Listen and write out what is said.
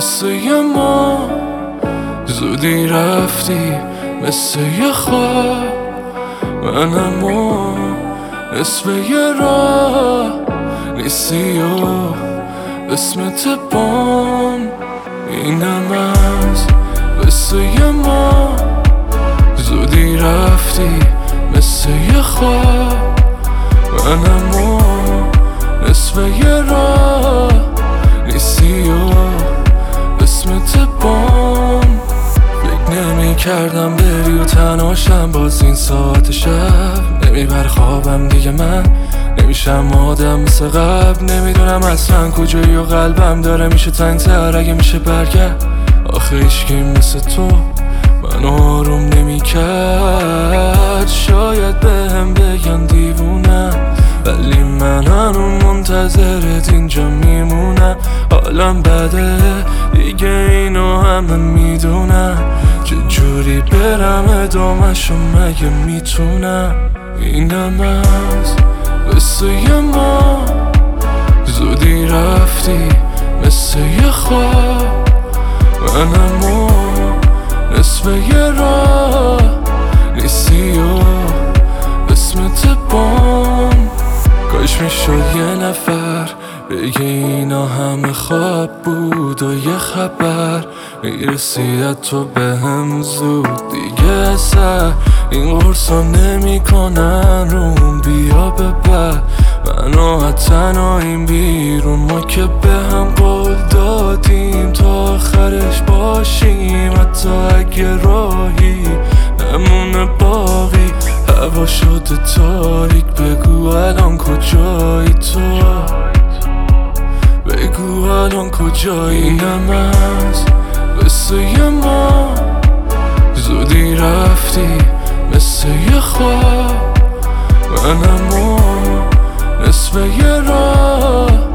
مثل یه ما زودی رفتی، مثل یه خواب منم و نصف یه راه نیستی و اسمت بام اینم از مثل یه ما زودی رفتی، مثل یه خواب منم و نصف یه راه نیستی و اسمت بام. فکر نمی کردم بری و تنهاشم باز این ساعت شب، نمیبر خوابم دیگه، من نمیشم آدم مثل قبل. نمیدونم اصلا کجایی و قلبم داره میشه تنگ‌تر اگه میشه برگرد. آخه هیچکی مثل تو من آروم نمیکرد. شاید بهم بگن دیوونم ولی من هنوز منتظرت اینجا میمونم. حالم بده دیگه اینو همه میدونم، چجوری برم ادامه‌شو مگه میتونم. اینم از قصه ما زودی رفتی، مثل یه خواب منم و نصف یه راه نیستی و اسمت بام. کاش میشد یه نفر بگه اینا همه خواب بود و یه خبر میرسید تو بهم زود دیگه. اصلا این قرصا نمی کنن روم، بیا ببر منو تنهاییم بیرون. ما که به هم قول دادیم تا آخرش باشیم، حتی اگه راهی نمونه باقی. هوا شده تاریک، بگو الان کجایی تو، بگو الان کجایی. اینم از قصه ما زودی رفتی، مثل یه خواب منم و نصف یه راه